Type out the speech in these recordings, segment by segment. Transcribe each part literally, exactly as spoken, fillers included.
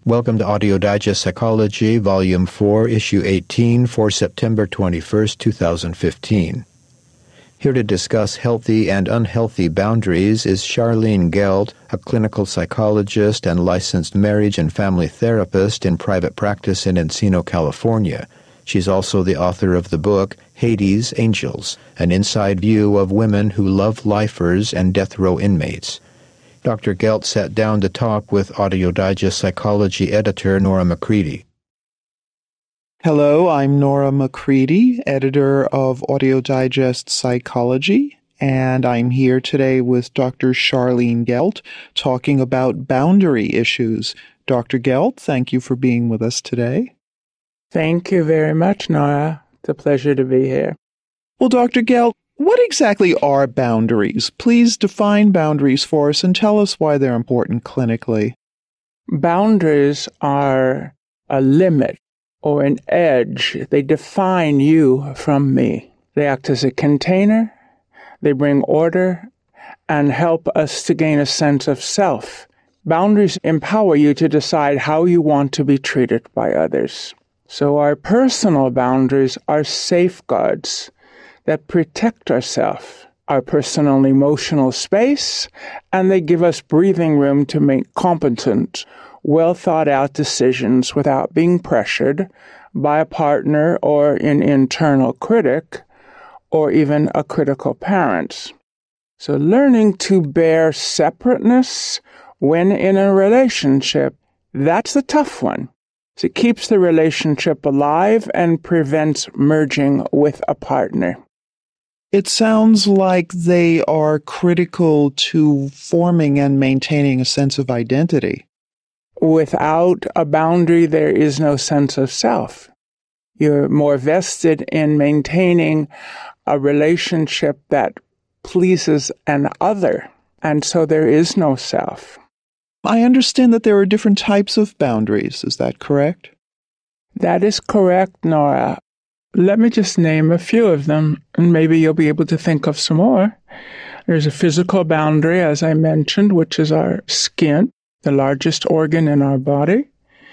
Welcome to Audio Digest Psychology, Volume four, Issue eighteen, for September twenty-first, two thousand fifteen. Here to discuss healthy and unhealthy boundaries is Charlene Gelt, a clinical psychologist and licensed marriage and family therapist in private practice in Encino, California. She's also the author of the book, Hades Angels, an inside view of women who love lifers and death row inmates. Doctor Gelt sat down to talk with Audio Digest Psychology editor Nora McCready. Hello, I'm Nora McCready, editor of Audio Digest Psychology, and I'm here today with Doctor Charlene Gelt talking about boundary issues. Doctor Gelt, thank you for being with us today. Thank you very much, Nora. It's a pleasure to be here. Well, Doctor Gelt, what exactly are boundaries? Please define boundaries for us and tell us why they're important clinically. Boundaries are a limit or an edge. They define you from me. They act as a container. They bring order and help us to gain a sense of self. Boundaries empower you to decide how you want to be treated by others. So our personal boundaries are safeguards that protect ourselves, our personal and emotional space, and they give us breathing room to make competent, well-thought-out decisions without being pressured by a partner or an internal critic or even a critical parent. So learning to bear separateness when in a relationship, that's the tough one. So it keeps the relationship alive and prevents merging with a partner. It sounds like they are critical to forming and maintaining a sense of identity. Without a boundary, there is no sense of self. You're more vested in maintaining a relationship that pleases an other, and so there is no self. I understand that there are different types of boundaries. Is that correct? That is correct, Nora. Let me just name a few of them, and maybe you'll be able to think of some more. There's a physical boundary, as I mentioned, which is our skin, the largest organ in our body.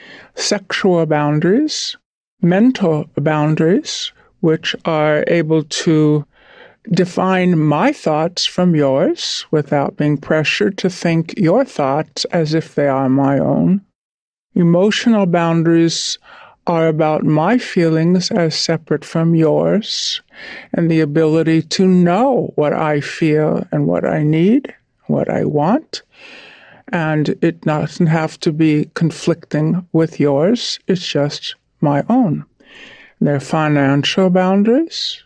Sexual boundaries, mental boundaries, which are able to define my thoughts from yours without being pressured to think your thoughts as if they are my own. Emotional boundaries are about my feelings as separate from yours and the ability to know what I feel and what I need, what I want. And it doesn't have to be conflicting with yours. It's just my own. There are financial boundaries.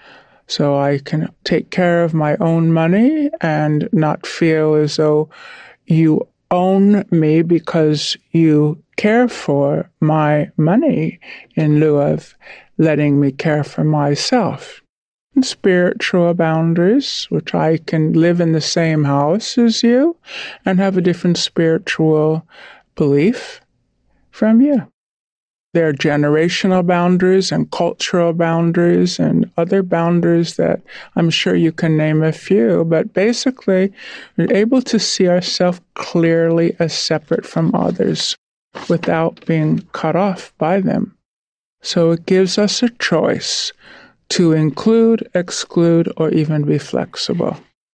So I can take care of my own money and not feel as though you own me because you care for my money in lieu of letting me care for myself. And spiritual boundaries, which I can live in the same house as you and have a different spiritual belief from you. There are generational boundaries and cultural boundaries and other boundaries that I'm sure you can name a few, but basically we're able to see ourselves clearly as separate from others without being cut off by them. So it gives us a choice to include, exclude, or even be flexible.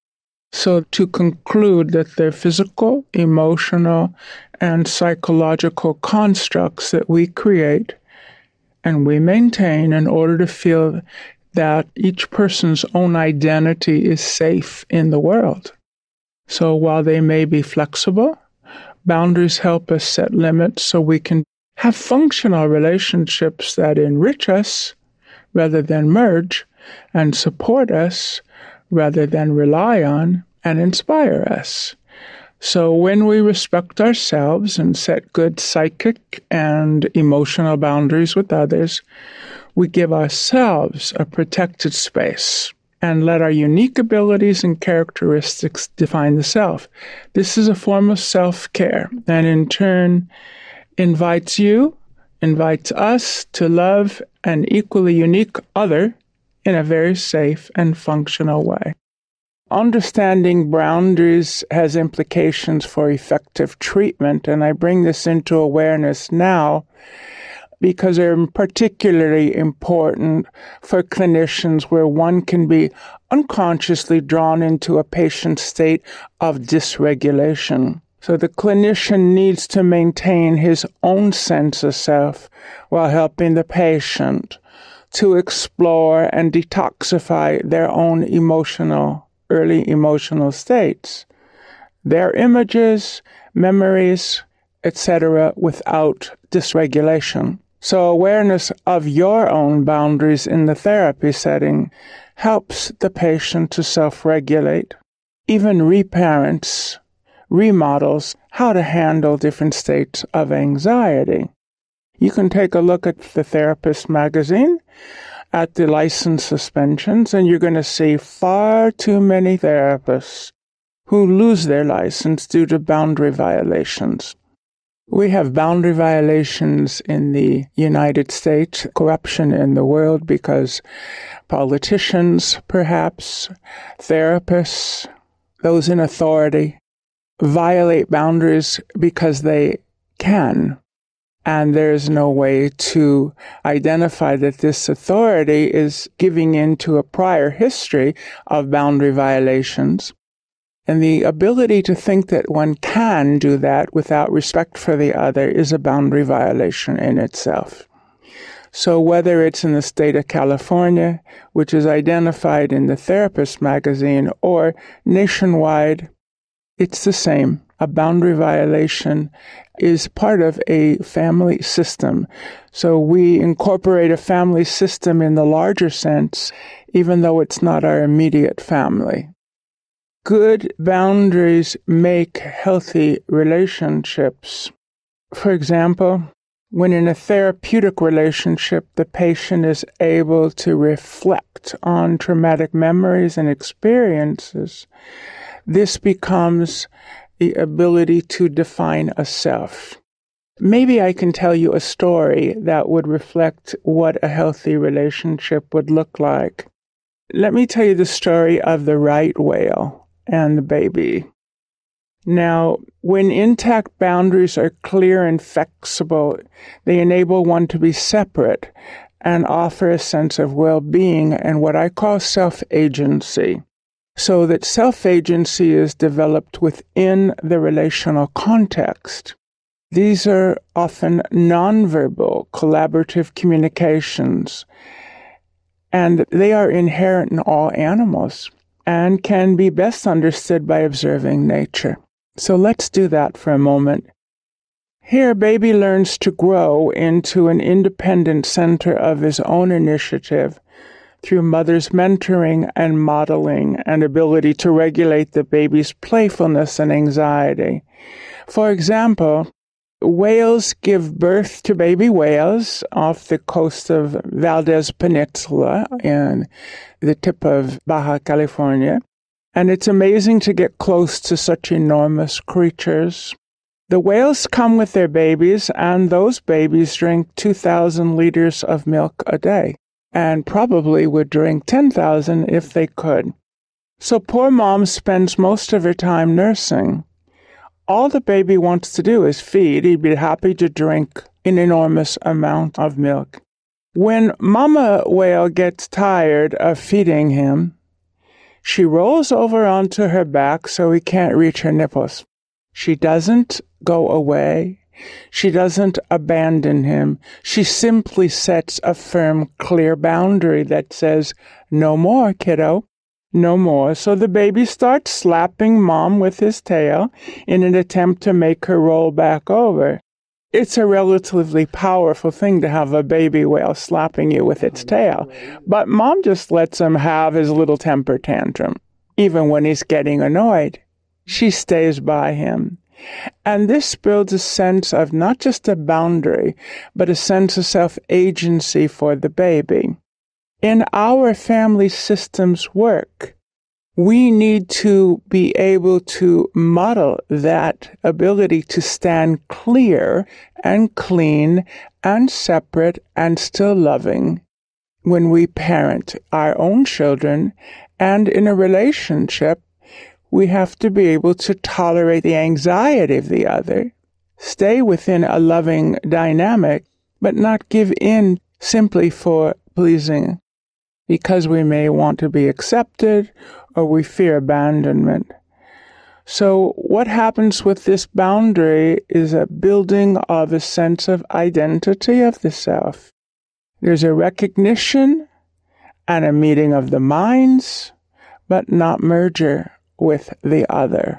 So to conclude that they're physical, emotional, and psychological constructs that we create and we maintain in order to feel that each person's own identity is safe in the world. So while they may be flexible, boundaries help us set limits so we can have functional relationships that enrich us rather than merge and support us rather than rely on and inspire us. So when we respect ourselves and set good psychic and emotional boundaries with others, we give ourselves a protected space and let our unique abilities and characteristics define the self. This is a form of self-care and in turn invites you, invites us to love an equally unique other in a very safe and functional way. Understanding boundaries has implications for effective treatment, and I bring this into awareness now because they're particularly important for clinicians where one can be unconsciously drawn into a patient's state of dysregulation. So the clinician needs to maintain his own sense of self while helping the patient to explore and detoxify their own emotional early emotional states, their images, memories, et cetera, without dysregulation. So awareness of your own boundaries in the therapy setting helps the patient to self-regulate, even reparents, remodels how to handle different states of anxiety. You can take a look at the Therapist magazine, at the license suspensions, and you're going to see far too many therapists who lose their license due to boundary violations. We have boundary violations in the United States, corruption in the world because politicians, perhaps, therapists, those in authority, violate boundaries because they can. And there's no way to identify that this authority is giving in to a prior history of boundary violations. And the ability to think that one can do that without respect for the other is a boundary violation in itself. So whether it's in the state of California, which is identified in the Therapist magazine, or nationwide, it's the same. A boundary violation is part of a family system. So we incorporate a family system in the larger sense, even though it's not our immediate family. Good boundaries make healthy relationships. For example, when in a therapeutic relationship, the patient is able to reflect on traumatic memories and experiences, this becomes the ability to define a self. Maybe I can tell you a story that would reflect what a healthy relationship would look like. Let me tell you the story of the right whale and the baby. Now, when intact boundaries are clear and flexible, they enable one to be separate and offer a sense of well-being and what I call self-agency. So that self-agency is developed within the relational context. These are often nonverbal, collaborative communications, and they are inherent in all animals and can be best understood by observing nature. So let's do that for a moment. Here, baby learns to grow into an independent center of his own initiative through mother's mentoring and modeling and ability to regulate the baby's playfulness and anxiety. For example, whales give birth to baby whales off the coast of Valdez Peninsula in the tip of Baja California, and it's amazing to get close to such enormous creatures. The whales come with their babies, and those babies drink two thousand liters of milk a day, and probably would drink ten thousand if they could. So poor mom spends most of her time nursing. All the baby wants to do is feed. He'd be happy to drink an enormous amount of milk. When Mama Whale gets tired of feeding him, she rolls over onto her back so he can't reach her nipples. She doesn't go away. She doesn't abandon him. She simply sets a firm, clear boundary that says, no more, kiddo, no more. So the baby starts slapping mom with his tail in an attempt to make her roll back over. It's a relatively powerful thing to have a baby whale slapping you with its tail. But mom just lets him have his little temper tantrum, even when he's getting annoyed. She stays by him. And this builds a sense of not just a boundary, but a sense of self-agency for the baby. In our family systems work, we need to be able to model that ability to stand clear and clean and separate and still loving when we parent our own children and in a relationship, we have to be able to tolerate the anxiety of the other, stay within a loving dynamic, but not give in simply for pleasing, because we may want to be accepted or we fear abandonment. So what happens with this boundary is a building of a sense of identity of the self. There's a recognition and a meeting of the minds, but not merger with the other.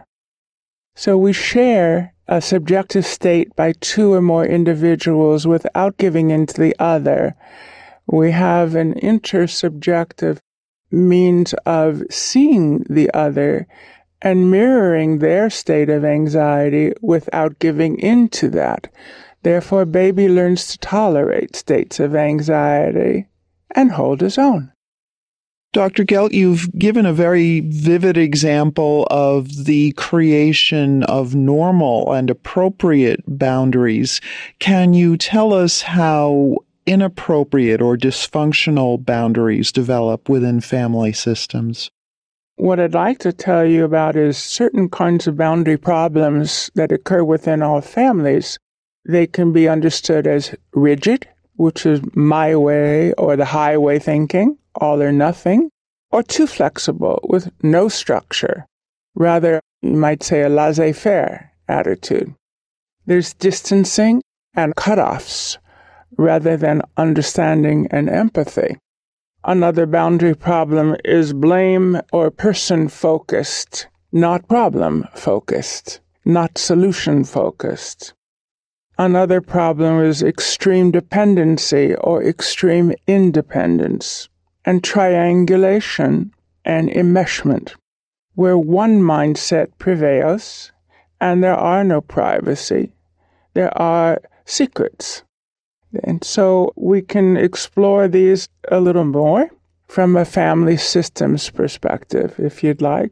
So we share a subjective state by two or more individuals without giving in to the other. We have an intersubjective means of seeing the other and mirroring their state of anxiety without giving in to that. Therefore, baby learns to tolerate states of anxiety and hold his own. Doctor Gelt, you've given a very vivid example of the creation of normal and appropriate boundaries. Can you tell us how inappropriate or dysfunctional boundaries develop within family systems? What I'd like to tell you about is certain kinds of boundary problems that occur within all families. They can be understood as rigid, which is my way or the highway thinking, all or nothing, or too flexible with no structure. Rather, you might say a laissez-faire attitude. There's distancing and cutoffs rather than understanding and empathy. Another boundary problem is blame or person-focused, not problem-focused, not solution-focused. Another problem is extreme dependency or extreme independence, and triangulation and enmeshment, where one mindset prevails and there are no privacy, there are secrets. And so we can explore these a little more from a family systems perspective, if you'd like.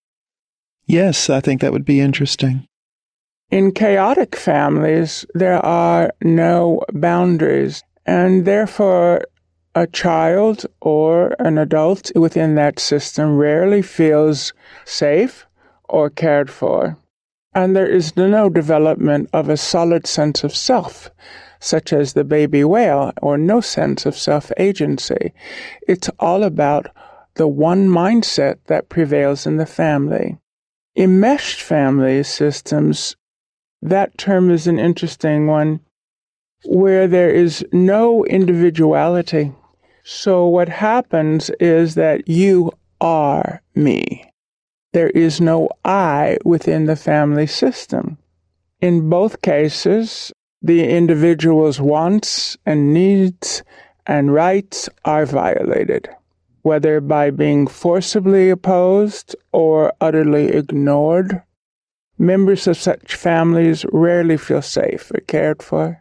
Yes, I think that would be interesting. In chaotic families, there are no boundaries, and therefore a child or an adult within that system rarely feels safe or cared for, and there is no development of a solid sense of self, such as the baby whale, or no sense of self-agency. It's all about the one mindset that prevails in the family. Enmeshed family systems, that term is an interesting one, where there is no individuality. So what happens is that you are me. There is no I within the family system. In both cases, the individual's wants and needs and rights are violated, whether by being forcibly opposed or utterly ignored. Members of such families rarely feel safe or cared for,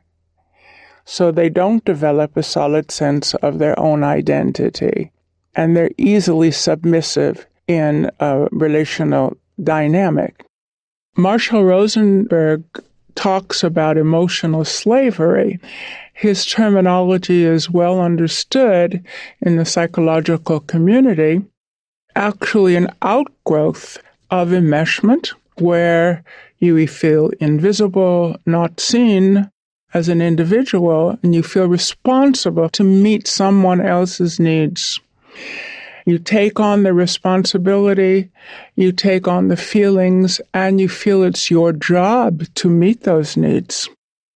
so they don't develop a solid sense of their own identity, and they're easily submissive in a relational dynamic. Marshall Rosenberg talks about emotional slavery. His terminology is well understood in the psychological community, actually an outgrowth of enmeshment, where you feel invisible, not seen as an individual, and you feel responsible to meet someone else's needs. You take on the responsibility, you take on the feelings, and you feel it's your job to meet those needs.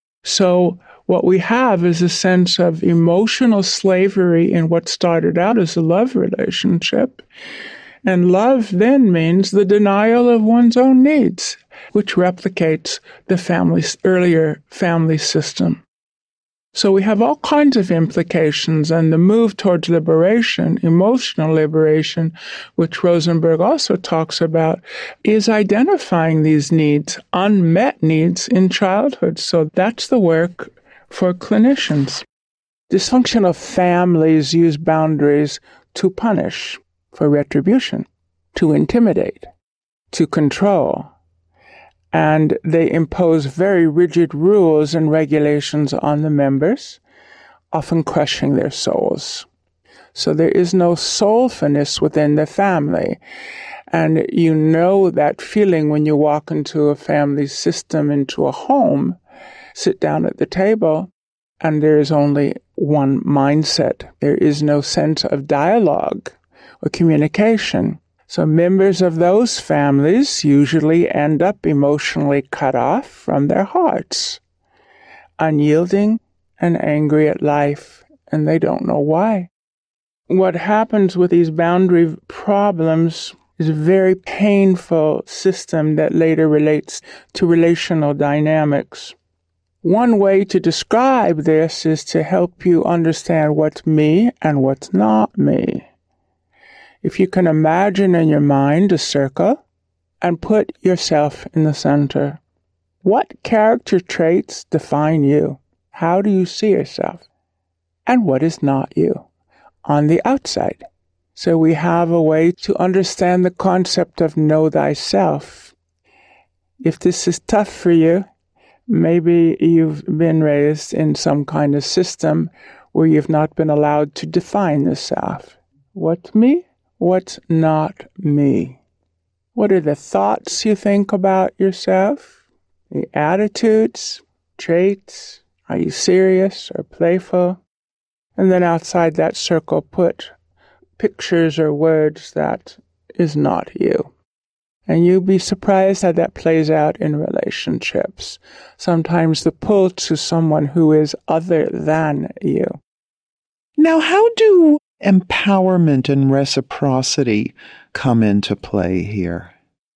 So what we have is a sense of emotional slavery in what started out as a love relationship. And love then means the denial of one's own needs, which replicates the family's earlier family system. So we have all kinds of implications, and the move towards liberation, emotional liberation, which Rosenberg also talks about, is identifying these needs, unmet needs in childhood. So that's the work for clinicians. Dysfunctional families use boundaries to punish, for retribution, to intimidate, to control. And they impose very rigid rules and regulations on the members, often crushing their souls. So there is no soulfulness within the family. And you know that feeling when you walk into a family system, into a home, sit down at the table, and there is only one mindset. There is no sense of dialogue or communication. So members of those families usually end up emotionally cut off from their hearts, unyielding and angry at life, and they don't know why. What happens with these boundary problems is a very painful system that later relates to relational dynamics. One way to describe this is to help you understand what's me and what's not me. If you can imagine in your mind a circle and put yourself in the center, what character traits define you? How do you see yourself? And what is not you on the outside? So we have a way to understand the concept of know thyself. If this is tough for you, maybe you've been raised in some kind of system where you've not been allowed to define the self. What's me? What's not me? What are the thoughts you think about yourself? The attitudes, traits? Are you serious or playful? And then outside that circle, put pictures or words that is not you. And you'll be surprised how that plays out in relationships. Sometimes the pull to someone who is other than you. Now, how do empowerment and reciprocity come into play here?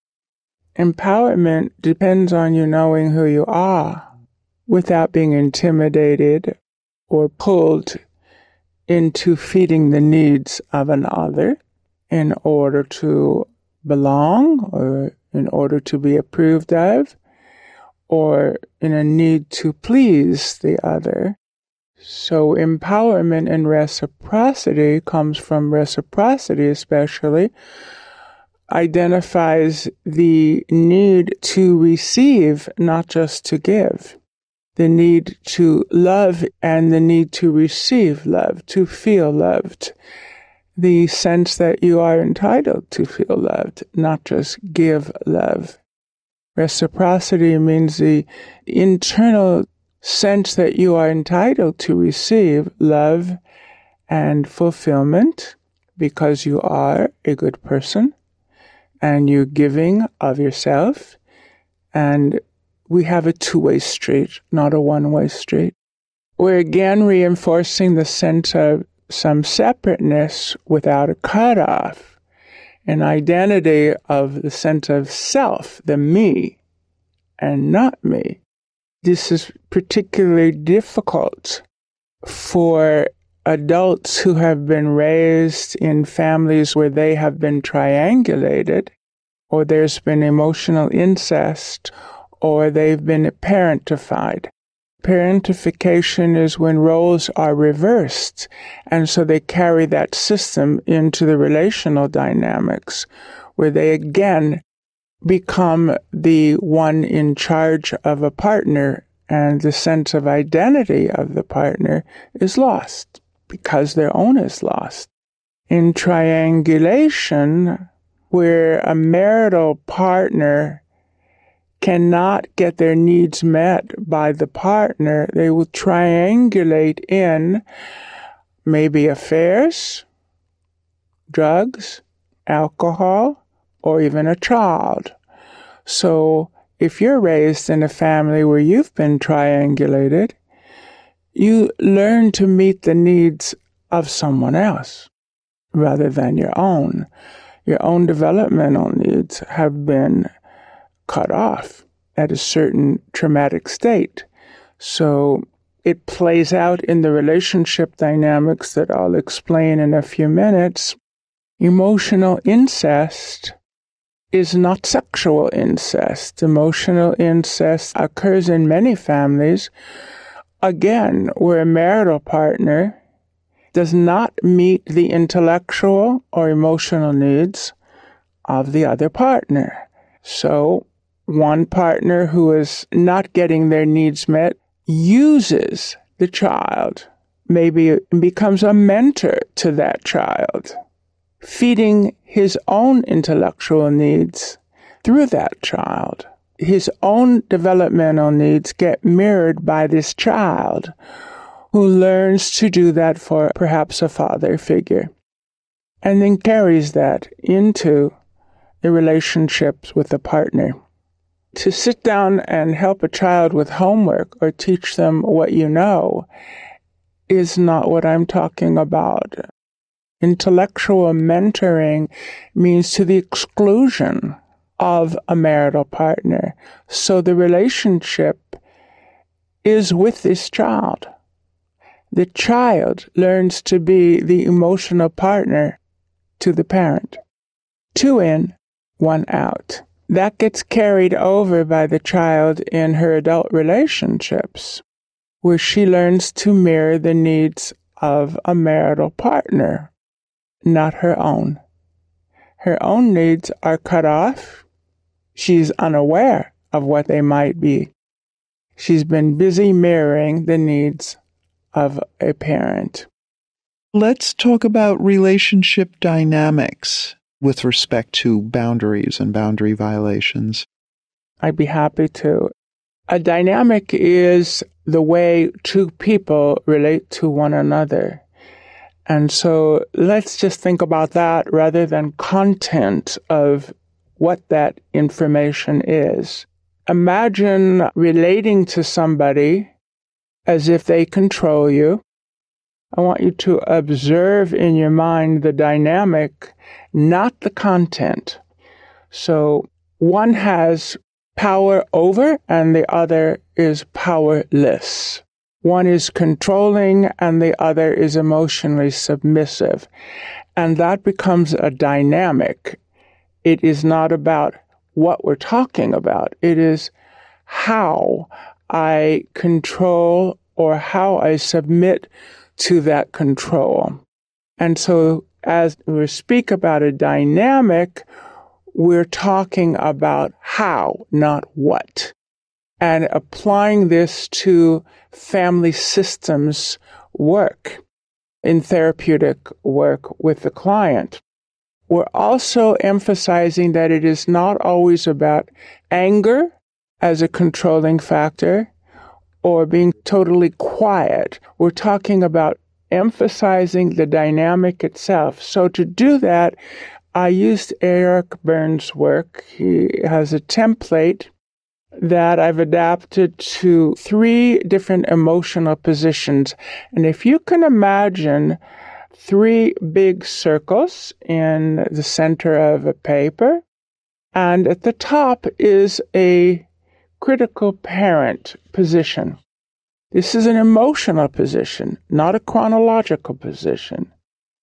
Empowerment depends on you knowing who you are without being intimidated or pulled into feeding the needs of another in order to belong or in order to be approved of or in a need to please the other. So empowerment and reciprocity comes from reciprocity especially, identifies the need to receive, not just to give. The need to love and the need to receive love, to feel loved. The sense that you are entitled to feel loved, not just give love. Reciprocity means the internal sense that you are entitled to receive love and fulfillment because you are a good person and you're giving of yourself, and we have a two-way street, not a one-way street. We're again reinforcing the sense of some separateness without a cutoff, an identity of the sense of self, the me, and not me. This is particularly difficult for adults who have been raised in families where they have been triangulated, or there's been emotional incest, or they've been parentified. Parentification is when roles are reversed, and so they carry that system into the relational dynamics, where they again become the one in charge of a partner, and the sense of identity of the partner is lost because their own is lost. In triangulation, where a marital partner cannot get their needs met by the partner, they will triangulate in maybe affairs, drugs, alcohol, or even a child. So if you're raised in a family where you've been triangulated, you learn to meet the needs of someone else rather than your own. Your own developmental needs have been cut off at a certain traumatic state. So it plays out in the relationship dynamics that I'll explain in a few minutes. Emotional incest is not sexual incest. Emotional incest occurs in many families, again, where a marital partner does not meet the intellectual or emotional needs of the other partner. So one partner who is not getting their needs met uses the child, maybe becomes a mentor to that child, feeding his own intellectual needs through that child. His own developmental needs get mirrored by this child, who learns to do that for perhaps a father figure, and then carries that into the relationships with a partner. To sit down and help a child with homework or teach them what you know is not what I'm talking about. Intellectual mentoring means to the exclusion of a marital partner. So the relationship is with this child. The child learns to be the emotional partner to the parent. Two in, one out. That gets carried over by the child in her adult relationships, where she learns to mirror the needs of a marital partner, not her own. Her own needs are cut off. She's unaware of what they might be. She's been busy mirroring the needs of a parent. Let's talk about relationship dynamics with respect to boundaries and boundary violations. I'd be happy to. A dynamic is the way two people relate to one another. And so let's just think about that rather than content of what that information is. Imagine relating to somebody as if they control you. I want you to observe in your mind the dynamic, not the content. So one has power over and the other is powerless. One is controlling and the other is emotionally submissive. And that becomes a dynamic. It is not about what we're talking about. It is how I control or how I submit to that control. And so as we speak about a dynamic, we're talking about how, not what. And applying this to family systems work, in therapeutic work with the client. We're also emphasizing that it is not always about anger as a controlling factor or being totally quiet. We're talking about emphasizing the dynamic itself. So to do that, I used Eric Berne's work. He has a template that I've adapted to three different emotional positions. And if you can imagine three big circles in the center of a paper, and at the top is a critical parent position. This is an emotional position, not a chronological position.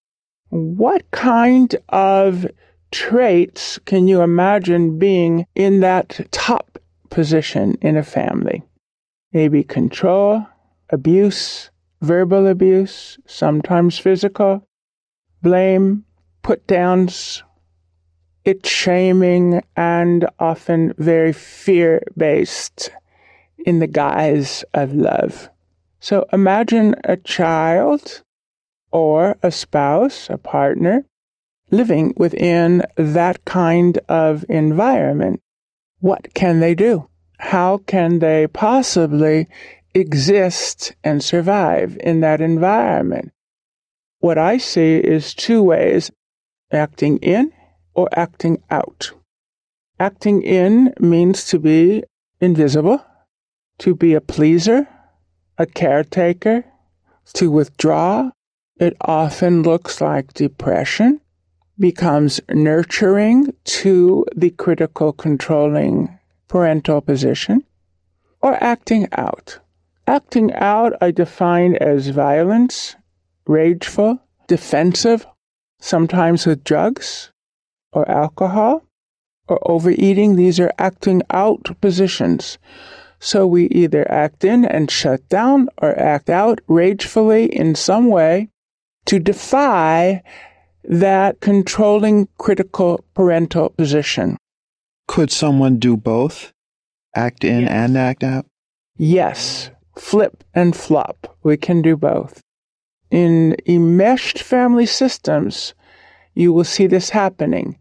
What kind of traits can you imagine being in that top position in a family? Maybe control, abuse, verbal abuse, sometimes physical, blame, put-downs, it's shaming, and often very fear-based in the guise of love. So imagine a child or a spouse, a partner, living within that kind of environment. What can they do? How can they possibly exist and survive in that environment? What I see is two ways, acting in or acting out. Acting in means to be invisible, to be a pleaser, a caretaker, to withdraw. It often looks like depression, becomes nurturing to the critical controlling parental position, or acting out. Acting out I define as violence, rageful, defensive, sometimes with drugs or alcohol or overeating. These are acting out positions. So we either act in and shut down or act out ragefully in some way to defy that controlling critical parental position. Could someone do both? Act in Yes. and act out? Yes. Flip and flop. We can do both. In enmeshed family systems, you will see this happening.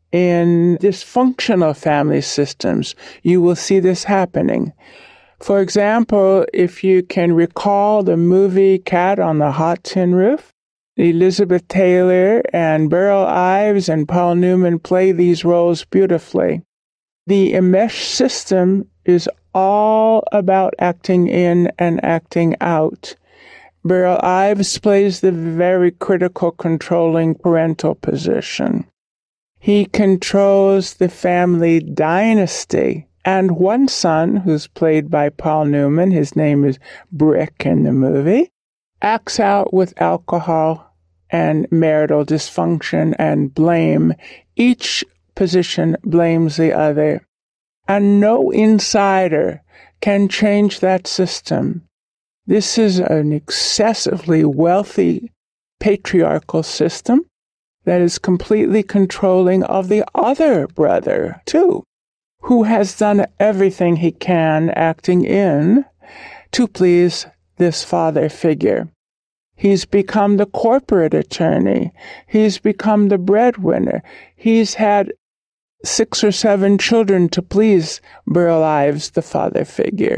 In dysfunctional family systems, you will see this happening. For example, if you can recall the movie Cat on the Hot Tin Roof, Elizabeth Taylor and Burl Ives and Paul Newman play these roles beautifully. The enmeshed system is all about acting in and acting out. Burl Ives plays the very critical controlling parental position. He controls the family dynasty. And one son, who's played by Paul Newman, his name is Brick in the movie, acts out with alcohol and marital dysfunction and blame. Each position blames the other. And no insider can change that system. This is an excessively wealthy patriarchal system that is completely controlling of the other brother, too, who has done everything he can acting in to please this father figure. He's become the corporate attorney. He's become the breadwinner. He's had six or seven children to please Burl Ives, the father figure.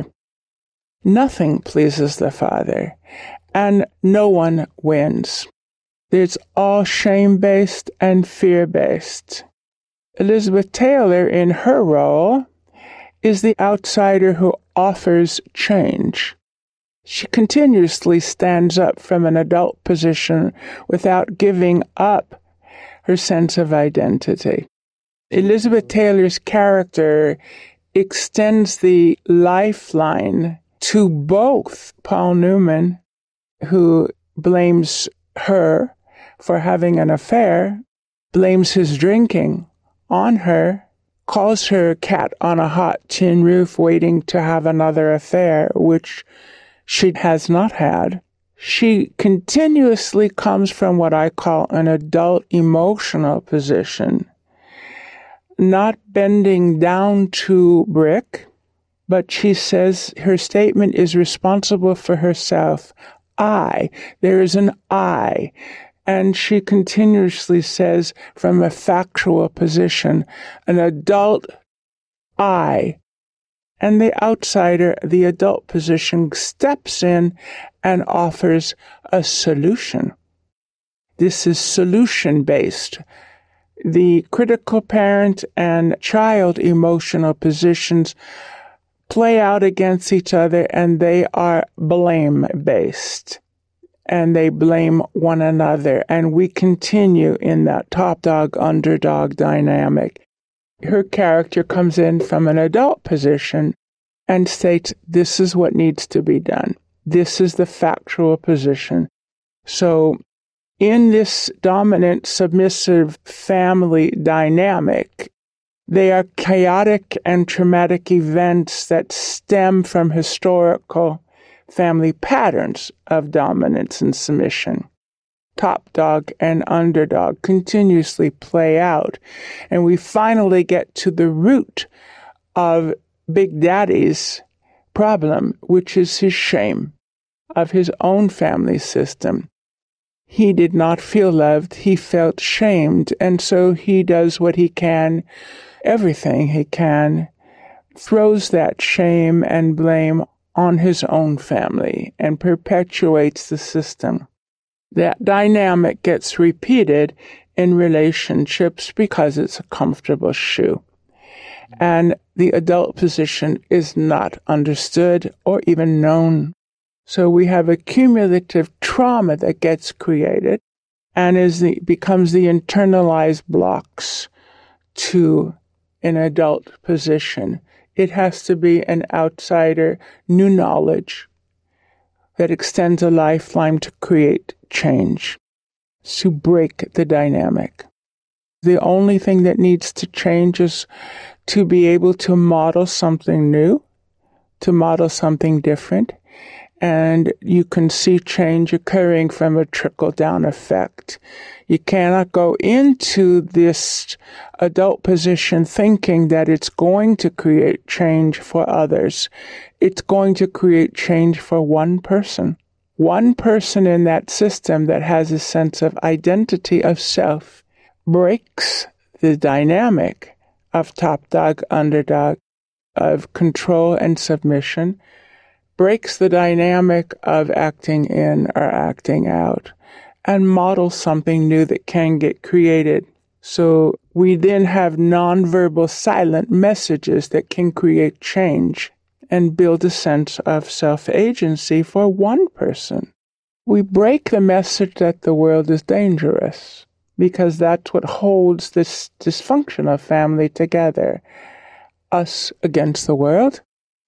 Nothing pleases the father, and no one wins. It's all shame-based and fear-based. Elizabeth Taylor, in her role, is the outsider who offers change. She continuously stands up from an adult position without giving up her sense of identity. Elizabeth Taylor's character extends the lifeline to both Paul Newman, who blames her for having an affair, blames his drinking on her, calls her a cat on a hot tin roof waiting to have another affair, which she has not had. She continuously comes from what I call an adult emotional position, not bending down to Brick, but she says her statement is responsible for herself. I. There is an I. And she continuously says from a factual position, an adult I. And the outsider, the adult position, steps in and offers a solution. This is solution-based. The critical parent and child emotional positions play out against each other, and they are blame-based. And they blame one another, and we continue in that top dog, underdog dynamic. Her character comes in from an adult position and states, this is what needs to be done. This is the factual position. So in this dominant, submissive family dynamic, they are chaotic and traumatic events that stem from historical family patterns of dominance and submission. Top dog and underdog continuously play out, and we finally get to the root of Big Daddy's problem, which is his shame of his own family system. He did not feel loved, he felt shamed, and so he does what he can, everything he can, throws that shame and blame on his own family and perpetuates the system. That dynamic gets repeated in relationships because it's a comfortable shoe. And the adult position is not understood or even known. So we have a cumulative trauma that gets created and is the, becomes the internalized blocks to an adult position. It has to be an outsider, new knowledge that extends a lifeline to create change, to break the dynamic. The only thing that needs to change is to be able to model something new, to model something different, and you can see change occurring from a trickle-down effect. You cannot go into this adult position thinking that it's going to create change for others. It's going to create change for one person. One person in that system that has a sense of identity of self breaks the dynamic of top dog, underdog, of control and submission, breaks the dynamic of acting in or acting out, and models something new that can get created. So we then have nonverbal silent messages that can create change and build a sense of self-agency for one person. We break the message that the world is dangerous because that's what holds this dysfunctional family together. Us against the world.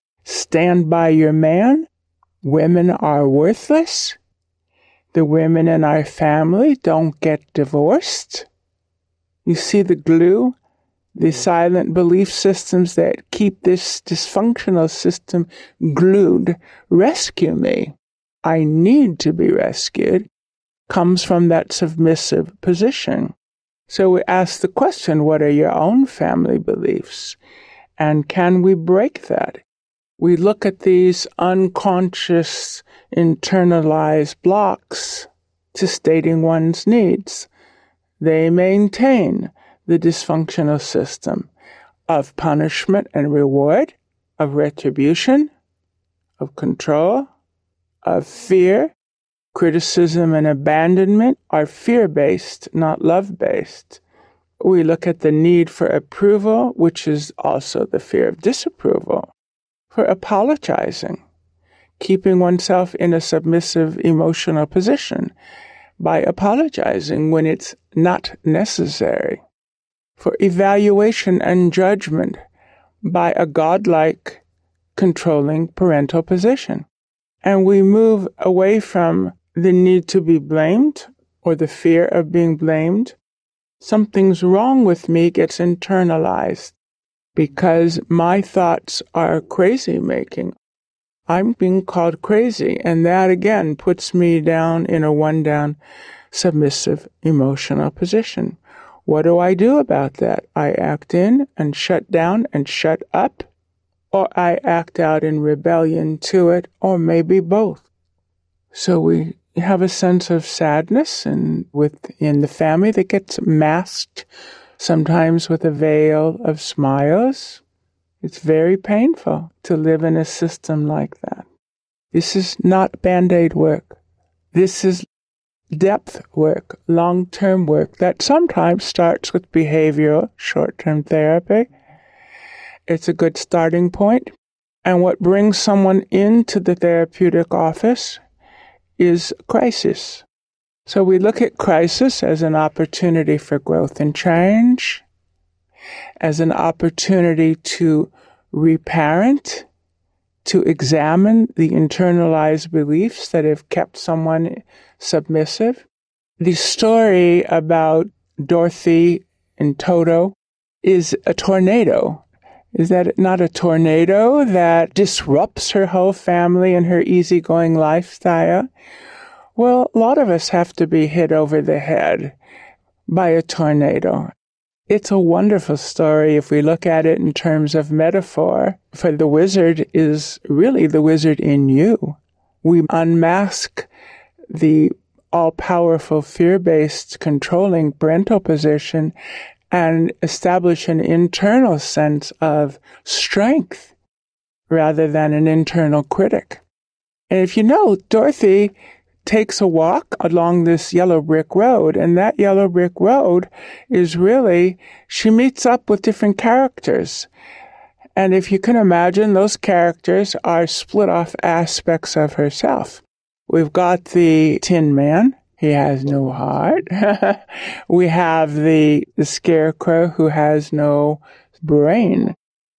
Stand by your man. Women are worthless. The women in our family don't get divorced. You see the glue? The silent belief systems that keep this dysfunctional system glued. Rescue me. I need to be rescued. Comes from that submissive position. So we ask the question, what are your own family beliefs? And can we break that? We look at these unconscious, internalized blocks to stating one's needs. They maintain the dysfunctional system of punishment and reward, of retribution, of control, of fear. Criticism and abandonment are fear-based, not love-based. We look at the need for approval, which is also the fear of disapproval, for apologizing, keeping oneself in a submissive emotional position by apologizing when it's not necessary, for evaluation and judgment by a godlike, controlling parental position. And we move away from the need to be blamed or the fear of being blamed. Something's wrong with me gets internalized because my thoughts are crazy making. I'm being called crazy, and that again puts me down in a one-down, submissive, emotional position. What do I do about that? I act in and shut down and shut up, or I act out in rebellion to it, or maybe both. So we have a sense of sadness and within the family that gets masked, sometimes with a veil of smiles. It's very painful to live in a system like that. This is not Band-Aid work. This is depth work, long-term work that sometimes starts with behavioral short-term therapy. It's a good starting point. And what brings someone into the therapeutic office is crisis. So we look at crisis as an opportunity for growth and change, as an opportunity to reparent, to examine the internalized beliefs that have kept someone submissive. The story about Dorothy and Toto is a tornado. Is that not a tornado that disrupts her whole family and her easygoing lifestyle? Well, a lot of us have to be hit over the head by a tornado. It's a wonderful story if we look at it in terms of metaphor, for the wizard is really the wizard in you. We unmask the all-powerful, fear-based, controlling parental position and establish an internal sense of strength rather than an internal critic. And if you know, Dorothy takes a walk along this yellow brick road, and that yellow brick road is really, she meets up with different characters. And if you can imagine, those characters are split off aspects of herself. We've got the Tin Man. He has no heart. We have the, the Scarecrow who has no brain.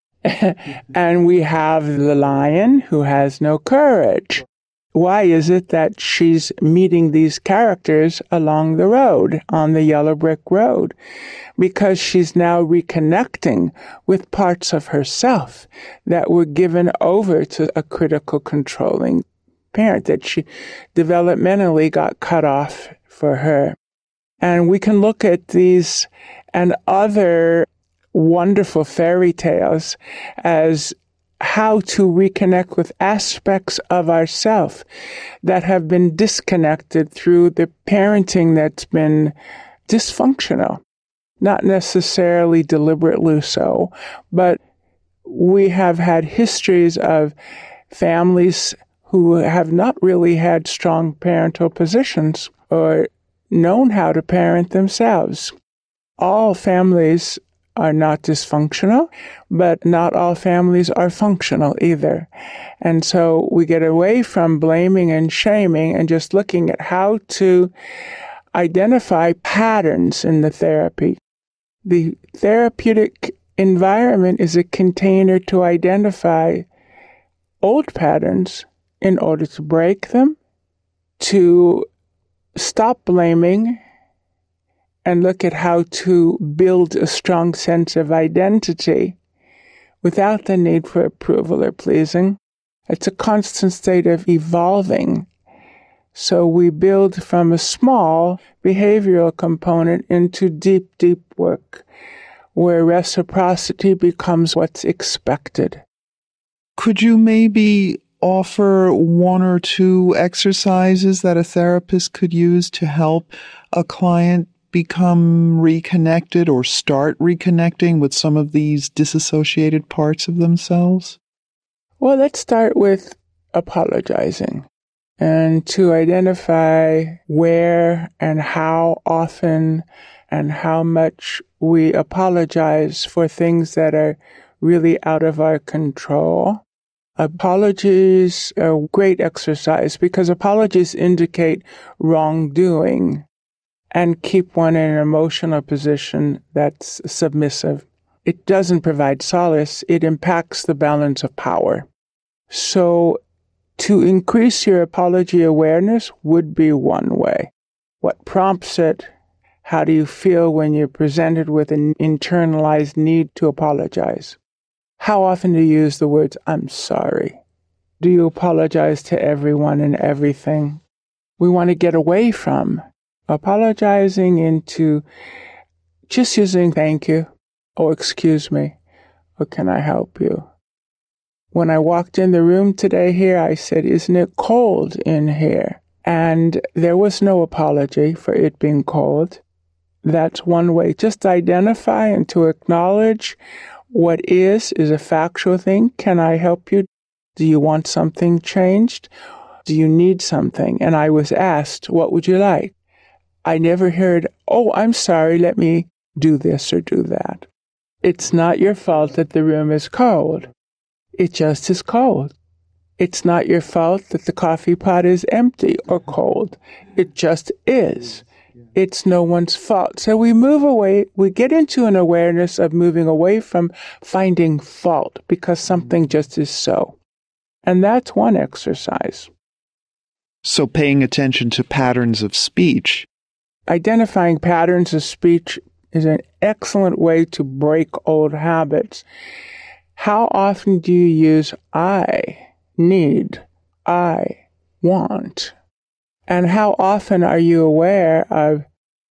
And we have the Lion who has no courage. Why is it that she's meeting these characters along the road, on the yellow brick road? Because she's now reconnecting with parts of herself that were given over to a critical, controlling parent, that she developmentally got cut off for her. And we can look at these and other wonderful fairy tales as how to reconnect with aspects of ourself that have been disconnected through the parenting that's been dysfunctional. Not necessarily deliberately so, but we have had histories of families who have not really had strong parental positions or known how to parent themselves. All families are not dysfunctional, but not all families are functional either. And so we get away from blaming and shaming and just looking at how to identify patterns in the therapy. The therapeutic environment is a container to identify old patterns in order to break them, to stop blaming, and look at how to build a strong sense of identity without the need for approval or pleasing. It's a constant state of evolving. So we build from a small behavioral component into deep, deep work, where reciprocity becomes what's expected. Could you maybe offer one or two exercises that a therapist could use to help a client become reconnected or start reconnecting with some of these disassociated parts of themselves? Well, let's start with apologizing and to identify where and how often and how much we apologize for things that are really out of our control. Apologies are a great exercise because apologies indicate wrongdoing and keep one in an emotional position that's submissive. It doesn't provide solace. It impacts the balance of power. So to increase your apology awareness would be one way. What prompts it? How do you feel when you're presented with an internalized need to apologize? How often do you use the words, I'm sorry? Do you apologize to everyone and everything? We want to get away from apologizing into just using thank you, or excuse me, or can I help you? When I walked in the room today here, I said, isn't it cold in here? And there was no apology for it being cold. That's one way. Just identify and to acknowledge what is, is a factual thing. Can I help you? Do you want something changed? Do you need something? And I was asked, what would you like? I never heard, oh, I'm sorry, let me do this or do that. It's not your fault that the room is cold. It just is cold. It's not your fault that the coffee pot is empty or cold. It just is. It's no one's fault. So we move away, we get into an awareness of moving away from finding fault because something just is so. And that's one exercise. So paying attention to patterns of speech. Identifying patterns of speech is an excellent way to break old habits. How often do you use I need, I want? And how often are you aware of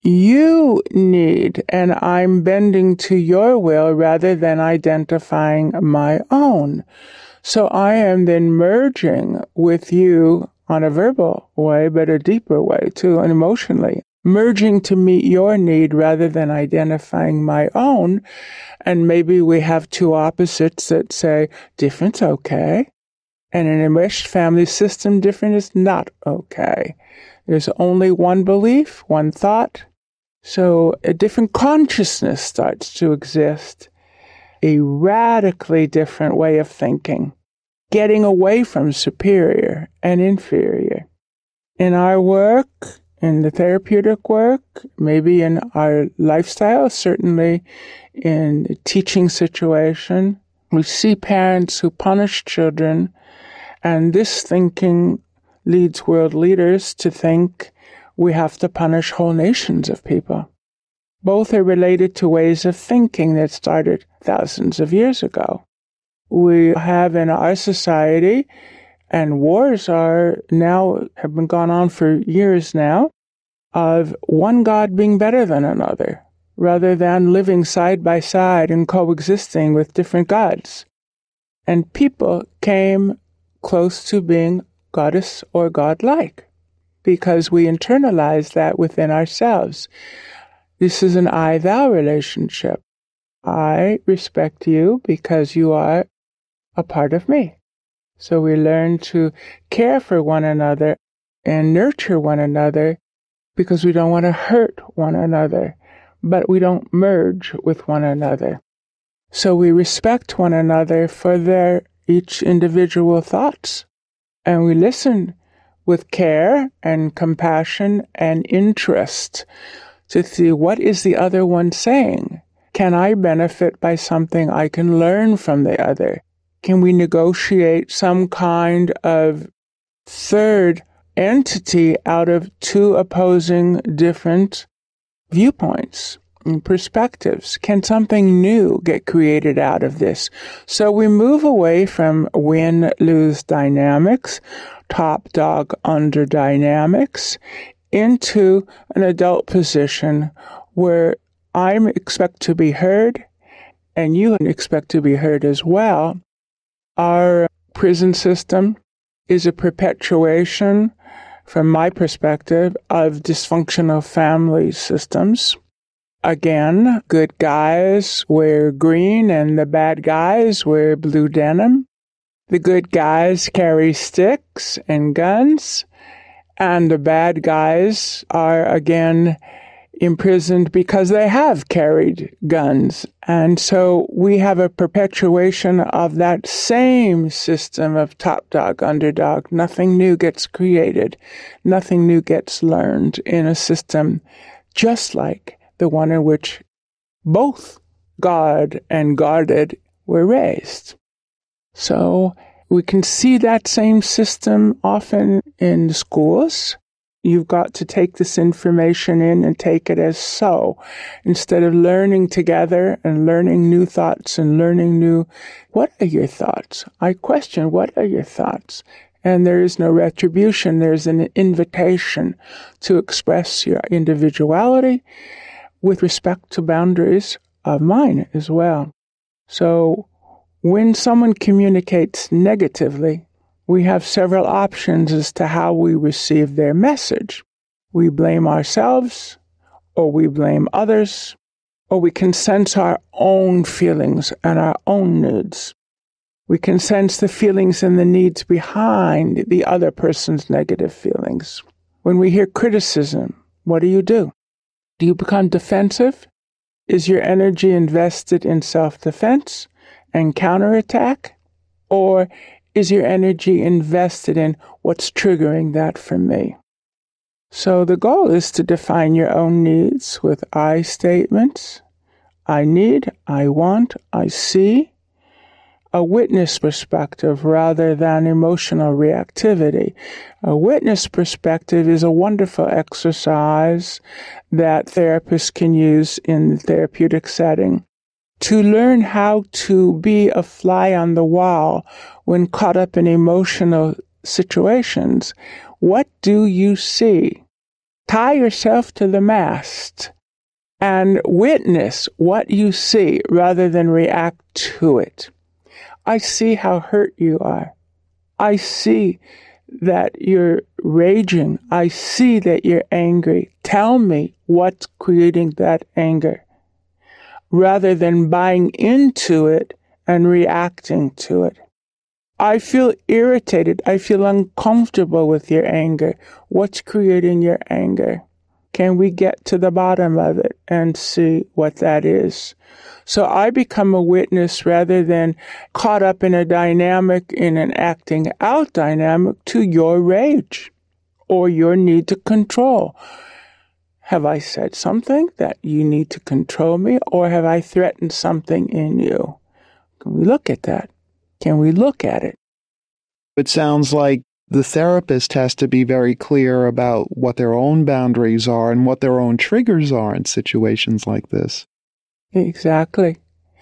you need and I'm bending to your will rather than identifying my own? So I am then merging with you on a verbal way, but a deeper way too, and emotionally. Merging to meet your need rather than identifying my own. And maybe we have two opposites that say, different's okay. And in a enmeshed family system, different is not okay. There's only one belief, one thought. So a different consciousness starts to exist. A radically different way of thinking. Getting away from superior and inferior. In our work, in the therapeutic work, maybe in our lifestyle, certainly in the teaching situation, we see parents who punish children, and this thinking leads world leaders to think we have to punish whole nations of people. Both are related to ways of thinking that started thousands of years ago. We have in our society, and wars are now, have been gone on for years now, of one God being better than another, rather than living side by side and coexisting with different gods. and people came close to being goddess or godlike because we internalize that within ourselves. This is an I-thou relationship. I respect you because you are a part of me. So we learn to care for one another and nurture one another because we don't want to hurt one another, but we don't merge with one another. So we respect one another for their each individual thoughts, and we listen with care and compassion and interest to see what is the other one saying. Can I benefit by something I can learn from the other? Can we negotiate some kind of third entity out of two opposing different viewpoints and perspectives? Can something new get created out of this? So we move away from win-lose dynamics, top dog under dynamics, into an adult position where I expect to be heard and you expect to be heard as well. Our prison system is a perpetuation, from my perspective, of dysfunctional family systems. Again, good guys wear green and the bad guys wear blue denim. The good guys carry sticks and guns, and the bad guys are again imprisoned because they have carried guns. And so we have a perpetuation of that same system of top dog, underdog. Nothing new gets created. Nothing new gets learned in a system just like the one in which both God and guarded were raised. So we can see that same system often in schools. You've got to take this information in and take it as so. Instead of learning together and learning new thoughts and learning new, what are your thoughts? I question, what are your thoughts? And there is no retribution. There's an invitation to express your individuality with respect to boundaries of mine as well. So when someone communicates negatively, we have several options as to how we receive their message. We blame ourselves, or we blame others, or we can sense our own feelings and our own needs. We can sense the feelings and the needs behind the other person's negative feelings. When we hear criticism, what do you do? Do you become defensive? Is your energy invested in self-defense and counterattack? Or is your energy invested in what's triggering that for me? So the goal is to define your own needs with I statements. I need, I want, I see. A witness perspective rather than emotional reactivity. A witness perspective is a wonderful exercise that therapists can use in the therapeutic setting to learn how to be a fly on the wall when caught up in emotional situations. What do you see? Tie yourself to the mast and witness what you see rather than react to it. I see how hurt you are. I see that you're raging. I see that you're angry. Tell me what's creating that anger, rather than buying into it and reacting to it. I feel irritated. I feel uncomfortable with your anger. What's creating your anger? Can we get to the bottom of it and see what that is? So I become a witness rather than caught up in a dynamic, in an acting out dynamic to your rage or your need to control. Have I said something that you need to control me, or have I threatened something in you? Can we look at that? Can we look at it? It sounds like the therapist has to be very clear about what their own boundaries are and what their own triggers are in situations like this. Exactly.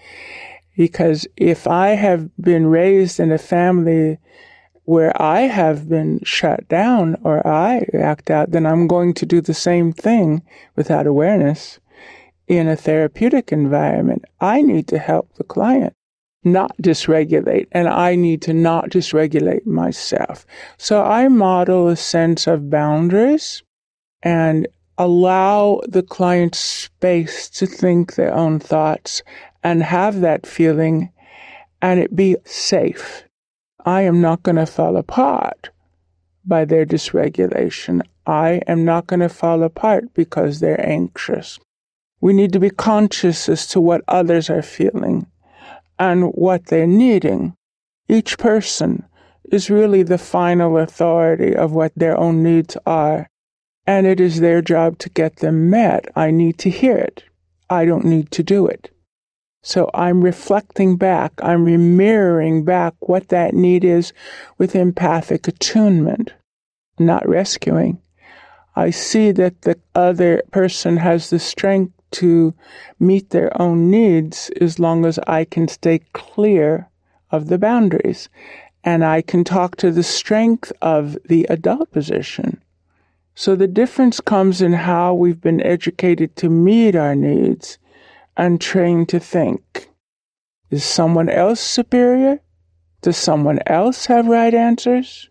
Because if I have been raised in a family where I have been shut down or I act out, then I'm going to do the same thing without awareness in a therapeutic environment. I need to help the client, not dysregulate, and I need to not dysregulate myself. So I model a sense of boundaries and allow the client space to think their own thoughts and have that feeling, and it be safe. I am not going to fall apart by their dysregulation. I am not going to fall apart because they're anxious. We need to be conscious as to what others are feeling and what they're needing. Each person is really the final authority of what their own needs are, and it is their job to get them met. I need to hear it. I don't need to do it. So I'm reflecting back, I'm mirroring back what that need is with empathic attunement, not rescuing. I see that the other person has the strength to meet their own needs as long as I can stay clear of the boundaries. And I can talk to the strength of the adult position. So the difference comes in how we've been educated to meet our needs and trained to think. Is someone else superior? Does someone else have right answers?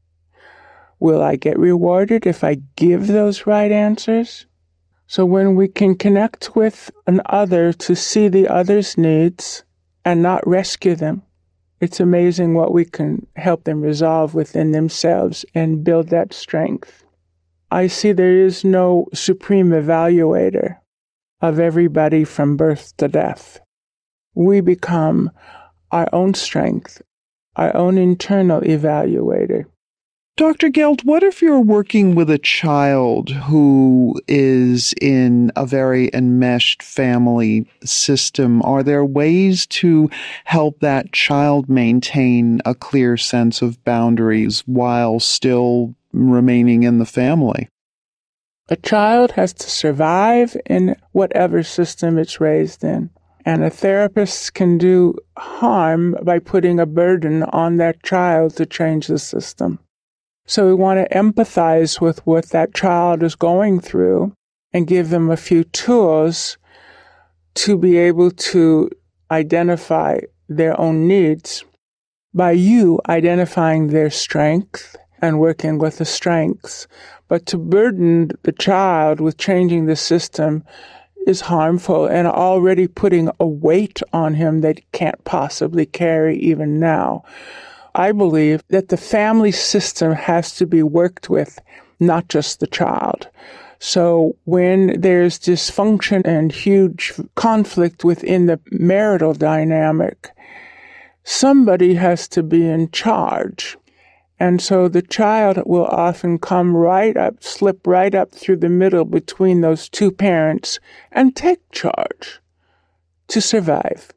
Will I get rewarded if I give those right answers? So when we can connect with an other to see the other's needs and not rescue them, it's amazing what we can help them resolve within themselves and build that strength. I see there is no supreme evaluator of everybody from birth to death. We become our own strength, our own internal evaluator. Doctor Gelt, what if you're working with a child who is in a very enmeshed family system? Are there ways to help that child maintain a clear sense of boundaries while still remaining in the family? A child has to survive in whatever system it's raised in. And a therapist can do harm by putting a burden on that child to change the system. So we want to empathize with what that child is going through and give them a few tools to be able to identify their own needs by you identifying their strength and working with the strengths. But to burden the child with changing the system is harmful and already putting a weight on him that he can't possibly carry even now. I believe that the family system has to be worked with, not just the child. So when there's dysfunction and huge conflict within the marital dynamic, somebody has to be in charge. And so the child will often come right up, slip right up through the middle between those two parents and take charge to survive.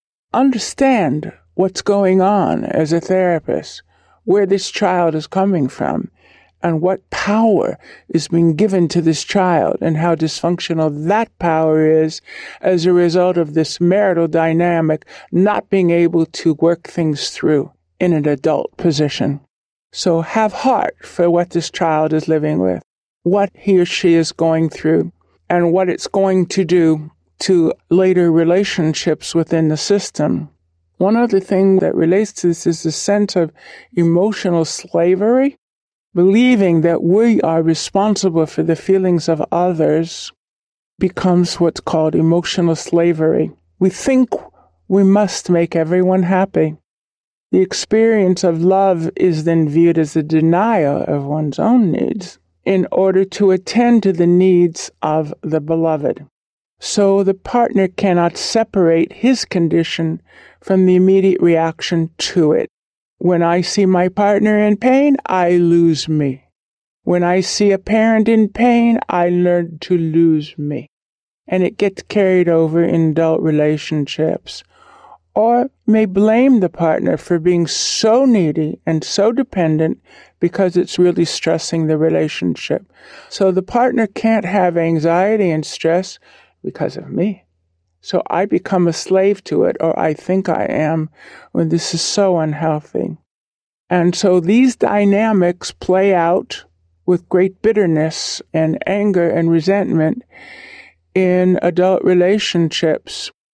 Understand what's going on as a therapist, where this child is coming from, and what power is being given to this child, and how dysfunctional that power is as a result of this marital dynamic not being able to work things through in an adult position. So have heart for what this child is living with, what he or she is going through, and what it's going to do to later relationships within the system. One other thing that relates to this is the sense of emotional slavery, believing that we are responsible for the feelings of others becomes what's called emotional slavery. We think we must make everyone happy. The experience of love is then viewed as a denial of one's own needs in order to attend to the needs of the beloved. So the partner cannot separate his condition from the immediate reaction to it. When I see my partner in pain, I lose me. When I see a parent in pain, I learn to lose me. And it gets carried over in adult relationships. Or may blame the partner for being so needy and so dependent because it's really stressing the relationship. So the partner can't have anxiety and stress because of me. So I become a slave to it, or I think I am, when this is so unhealthy. And so these dynamics play out with great bitterness and anger and resentment in adult relationships.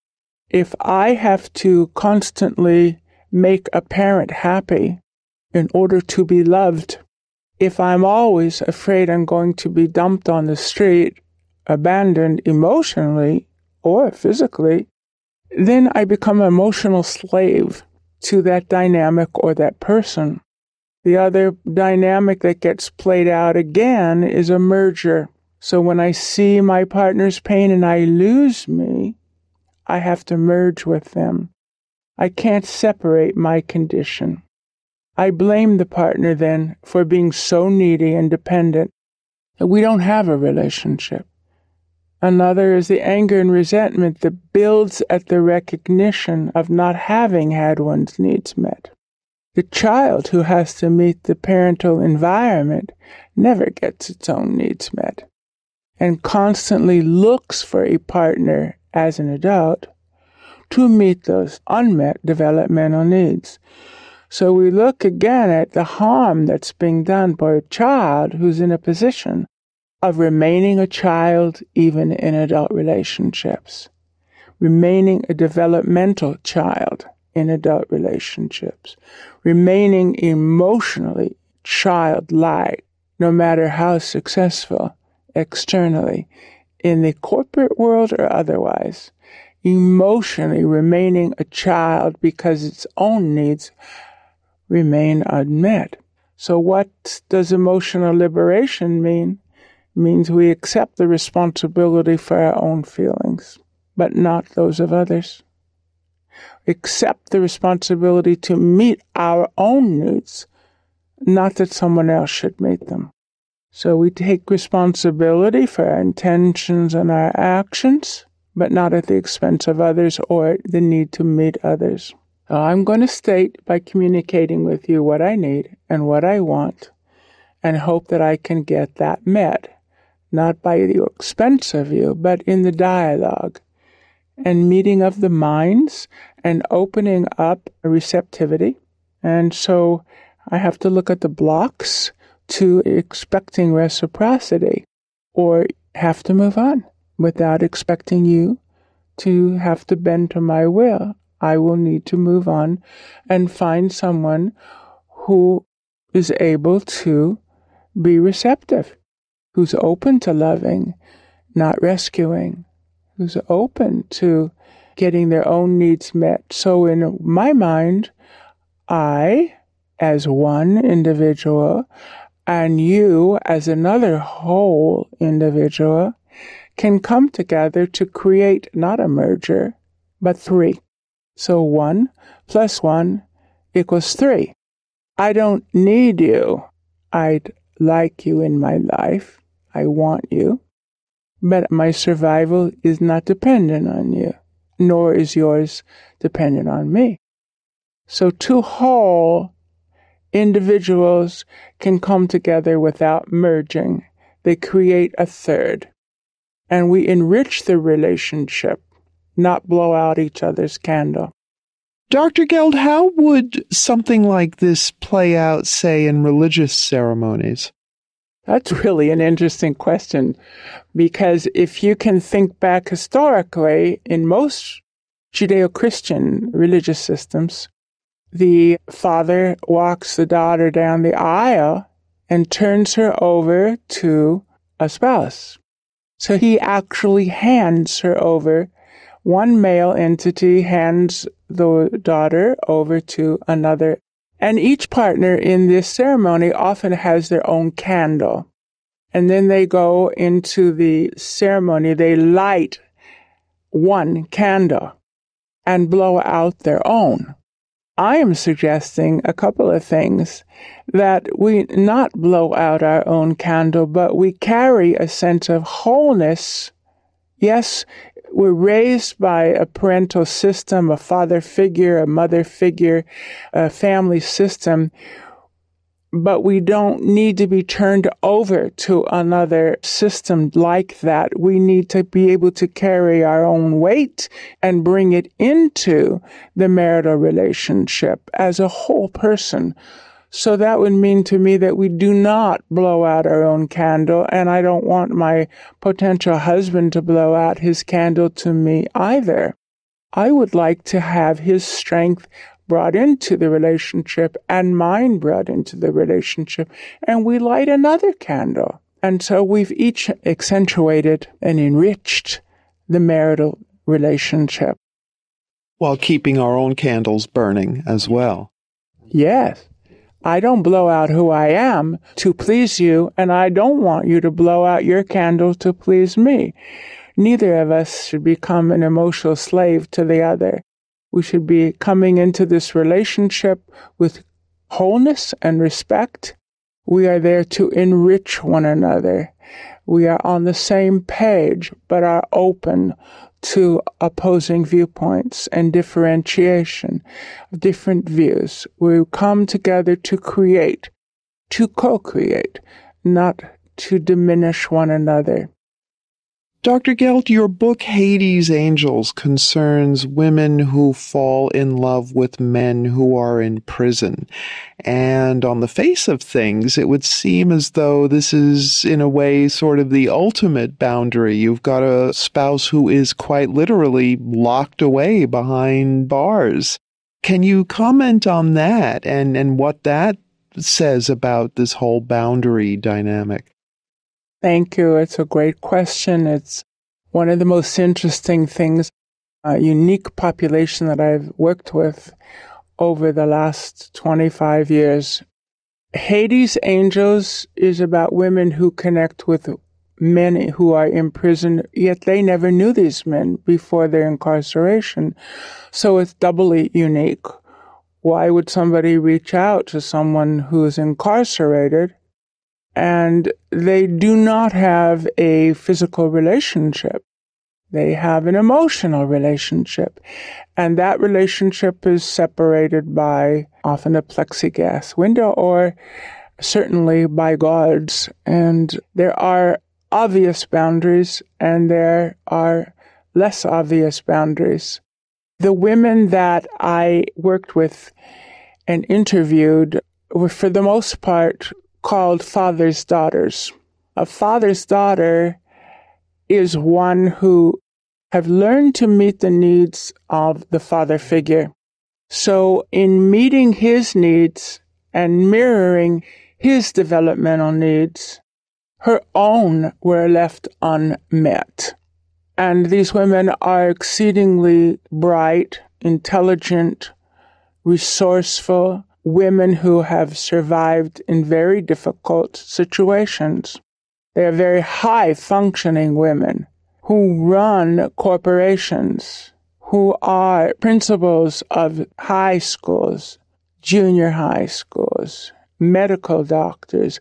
If I have to constantly make a parent happy in order to be loved, if I'm always afraid I'm going to be dumped on the street, abandoned emotionally or physically, then I become an emotional slave to that dynamic or that person. The other dynamic that gets played out again is a merger. So when I see my partner's pain and I lose me, I have to merge with them. I can't separate my condition. I blame the partner then for being so needy and dependent that we don't have a relationship. Another is the anger and resentment that builds at the recognition of not having had one's needs met. The child who has to meet the parental environment never gets its own needs met and constantly looks for a partner as an adult to meet those unmet developmental needs. So we look again at the harm that's being done by a child who's in a position of remaining a child even in adult relationships, remaining a developmental child in adult relationships, remaining emotionally childlike, no matter how successful externally, in the corporate world or otherwise, emotionally remaining a child because its own needs remain unmet. So what does emotional liberation mean? It means we accept the responsibility for our own feelings, but not those of others. Accept the responsibility to meet our own needs, not that someone else should meet them. So we take responsibility for our intentions and our actions, but not at the expense of others or the need to meet others. So I'm going to state by communicating with you what I need and what I want, and hope that I can get that met, not by the expense of you, but in the dialogue and meeting of the minds and opening up a receptivity. And so I have to look at the blocks to expecting reciprocity, or have to move on without expecting you to have to bend to my will. I will need to move on and find someone who is able to be receptive, who's open to loving, not rescuing, who's open to getting their own needs met. So in my mind, I, as one individual, and you, as another whole individual, can come together to create not a merger, but three. So one plus one equals three. I don't need you. I'd like you in my life. I want you. But my survival is not dependent on you, nor is yours dependent on me. So two whole individuals can come together without merging. They create a third. And we enrich the relationship, not blow out each other's candle. Doctor Geld, how would something like this play out, say, in religious ceremonies? That's really an interesting question, because if you can think back historically, in most Judeo-Christian religious systems, the father walks the daughter down the aisle and turns her over to a spouse. So he actually hands her over. One male entity hands the daughter over to another. And each partner in this ceremony often has their own candle. And then they go into the ceremony, they light one candle and blow out their own. I am suggesting a couple of things, that we not blow out our own candle, but we carry a sense of wholeness. Yes, we're raised by a parental system, a father figure, a mother figure, a family system, but we don't need to be turned over to another system like that. We need to be able to carry our own weight and bring it into the marital relationship as a whole person. So that would mean to me that we do not blow out our own candle, and I don't want my potential husband to blow out his candle to me either. I would like to have his strength brought into the relationship and mine brought into the relationship, and we light another candle. And so we've each accentuated and enriched the marital relationship. While keeping our own candles burning as well. Yes. I don't blow out who I am to please you, and I don't want you to blow out your candle to please me. Neither of us should become an emotional slave to the other. We should be coming into this relationship with wholeness and respect. We are there to enrich one another. We are on the same page, but are open to opposing viewpoints and differentiation of different views. We come together to create, to co-create, not to diminish one another. Doctor Gelt, your book Hades Angels concerns women who fall in love with men who are in prison. And on the face of things, it would seem as though this is, in a way, sort of the ultimate boundary. You've got a spouse who is quite literally locked away behind bars. Can you comment on that and, and what that says about this whole boundary dynamic? Thank you. It's a great question. It's one of the most interesting things, a unique population that I've worked with over the last twenty-five years. Hades Angels is about women who connect with men who are in prison, yet they never knew these men before their incarceration. So it's doubly unique. Why would somebody reach out to someone who is incarcerated and they do not have a physical relationship? They have an emotional relationship. And that relationship is separated by often a plexiglass window or certainly by guards. And there are obvious boundaries and there are less obvious boundaries. The women that I worked with and interviewed were for the most part called father's daughters. A father's daughter is one who have learned to meet the needs of the father figure. So in meeting his needs and mirroring his developmental needs, her own were left unmet. And these women are exceedingly bright, intelligent, resourceful, women who have survived in very difficult situations. They are very high-functioning women who run corporations, who are principals of high schools, junior high schools, medical doctors,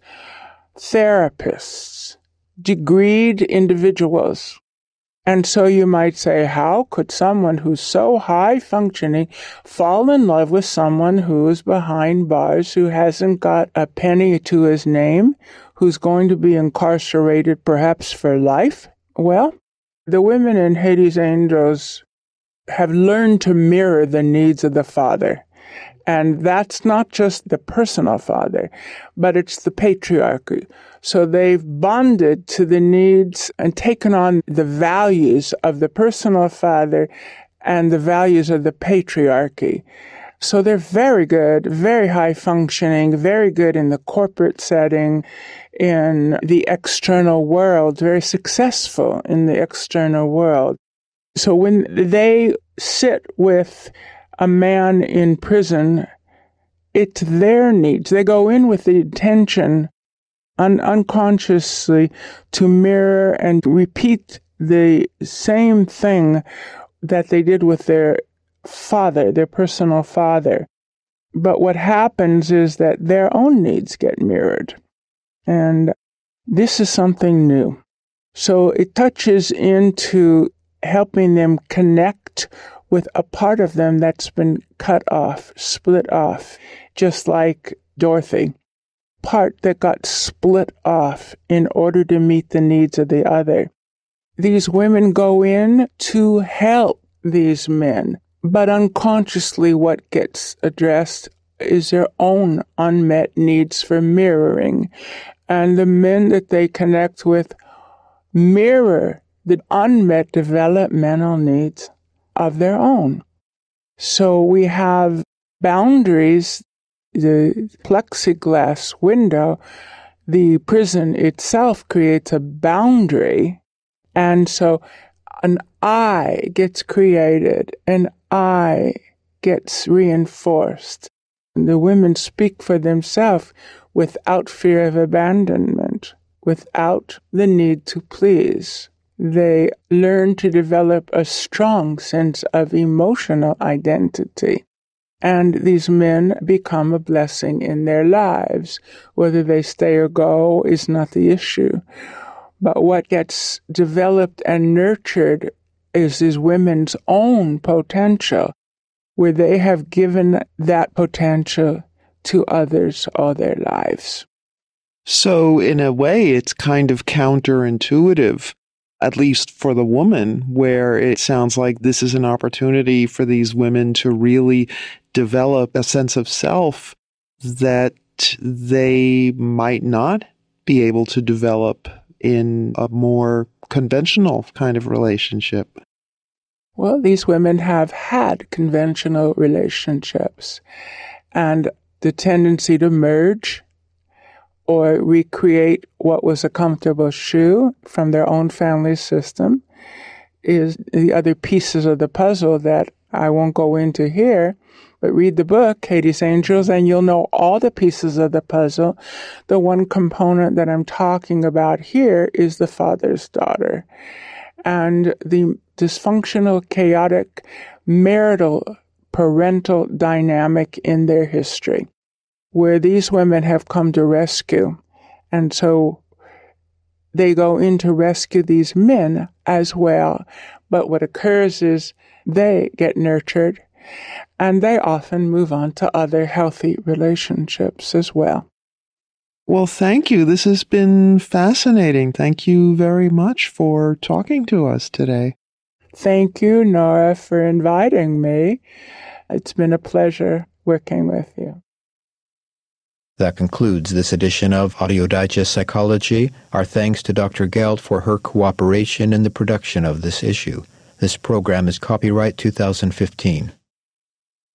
therapists, degreed individuals. And so you might say, how could someone who's so high-functioning fall in love with someone who's behind bars, who hasn't got a penny to his name, who's going to be incarcerated perhaps for life? Well, the women in Hades Angels have learned to mirror the needs of the father. And that's not just the personal father, but it's the patriarchy. So they've bonded to the needs and taken on the values of the personal father and the values of the patriarchy. So they're very good, very high functioning, very good in the corporate setting, in the external world, very successful in the external world. So when they sit with a man in prison, it's their needs. They go in with the intention un- unconsciously to mirror and repeat the same thing that they did with their father, their personal father. But what happens is that their own needs get mirrored. And this is something new. So it touches into helping them connect with a part of them that's been cut off, split off, just like Dorothy. Part that got split off in order to meet the needs of the other. These women go in to help these men, but unconsciously what gets addressed is their own unmet needs for mirroring. And the men that they connect with mirror the unmet developmental needs of their own. So we have boundaries, the plexiglass window, the prison itself creates a boundary, and so an I gets created, an I gets reinforced. The women speak for themselves without fear of abandonment, without the need to please. They learn to develop a strong sense of emotional identity. And these men become a blessing in their lives. Whether they stay or go is not the issue. But what gets developed and nurtured is these women's own potential, where they have given that potential to others all their lives. So, in a way, it's kind of counterintuitive, at least for the woman, where it sounds like this is an opportunity for these women to really develop a sense of self that they might not be able to develop in a more conventional kind of relationship. Well, these women have had conventional relationships, and the tendency to merge or recreate what was a comfortable shoe from their own family system is the other pieces of the puzzle that I won't go into here, but read the book, Katie's Angels, and you'll know all the pieces of the puzzle. The one component that I'm talking about here is the father's daughter. And the dysfunctional, chaotic, marital, parental dynamic in their history, where these women have come to rescue. And so they go in to rescue these men as well. But what occurs is they get nurtured, and they often move on to other healthy relationships as well. Well, thank you. This has been fascinating. Thank you very much for talking to us today. Thank you, Nora, for inviting me. It's been a pleasure working with you. That concludes this edition of Audio Digest Psychology. Our thanks to Doctor Gelt for her cooperation in the production of this issue. This program is copyright two thousand fifteen.